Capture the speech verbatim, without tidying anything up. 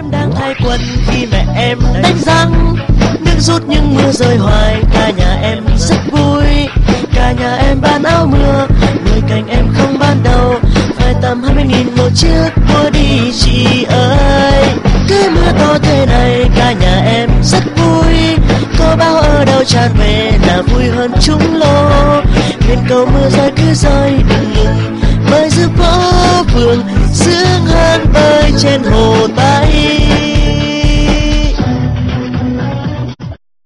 em đang thay quần khi mẹ em đánh răng. Nước rút nhưng mưa rơi hoài, cả nhà em rất vui. Cả nhà em bán áo mưa, mười cành em không ban đầu. Phải tầm hai mươi nghìn một chiếc, mua đi chị ơi. Cứ mưa to thế này, cả nhà em rất vui. Có bão ở đâu tràn về là vui hơn chúng lô. Nguyện cầu mưa rơi cứ rơi đừng ngừng, bơi giữa phố phường sướng hơn bơi trên hồ Tây.